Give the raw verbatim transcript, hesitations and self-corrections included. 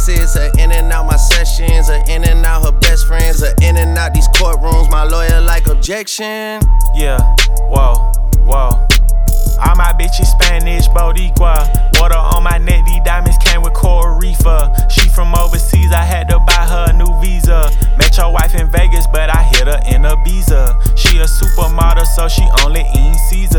exes, her in and out my sessions, her in and out her best friends, her in and out these courtrooms. My lawyer like objection. Yeah, whoa, whoa. All my bitches Spanish, Boricua. Water on my neck, these diamonds came with Coral Reefer. She from overseas, I had to buy her a new visa. Met your wife in Vegas, but I hit her in Ibiza. She a supermodel, so she only eating Caesar.